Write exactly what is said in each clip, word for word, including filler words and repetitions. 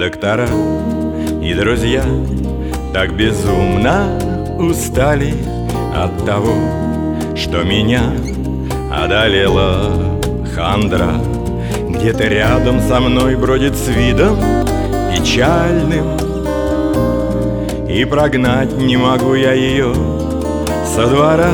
доктора и друзья так безумно устали от того, что меня одолела хандра. Где-то рядом со мной бродит с видом печальным, и прогнать не могу я ее со двора.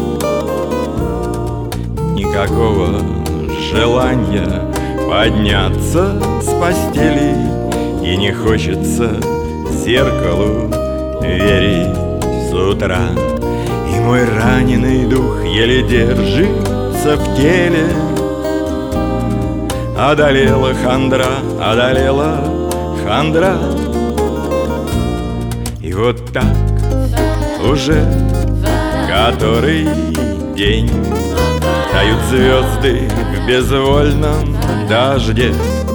Никакого желания подняться с постели, и не хочется зеркалу верить с утра. И мой раненый дух еле держится в теле. Одолела хандра, одолела хандра. И вот так уже который день тают звезды в безвольном дожде.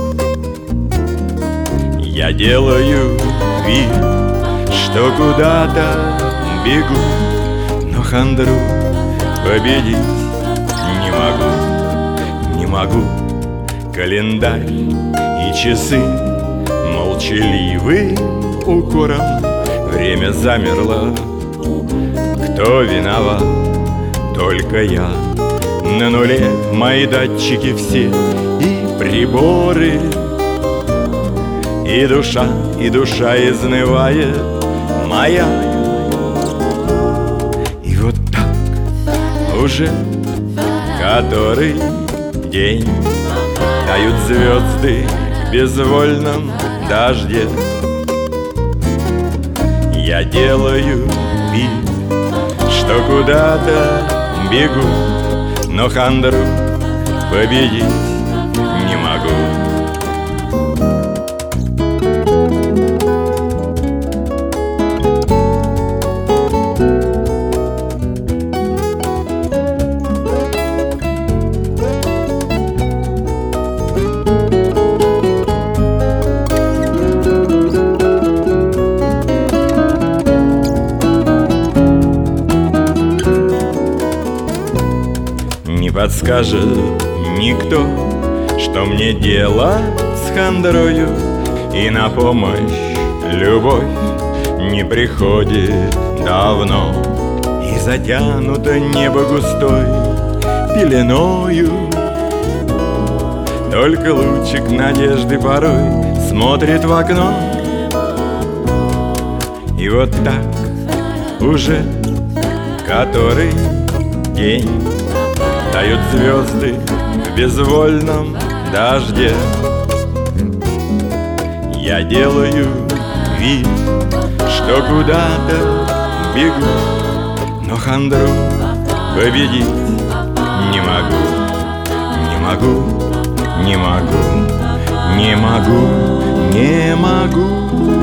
Я делаю вид, что куда-то бегу, но хандру победить не могу, не могу. Календарь и часы молчаливым укором. Время замерло. Кто виноват? Только я. На нуле мои датчики все и приборы. И душа, и душа изнывает моя. И вот так уже который день тают звезды в безвольном дожде. Я делаю вид, что куда-то бегу, но хандру победить не могу. Не подскажет никто, что мне делать с хандрою, и на помощь любовь не приходит давно. И затянуто небо густой пеленою, только лучик надежды порой смотрит в окно. И вот так уже который день тают звезды в безвольном дожде. Я делаю вид, что куда-то бегу, но хандру победить не могу, не могу, не могу, не могу, не могу.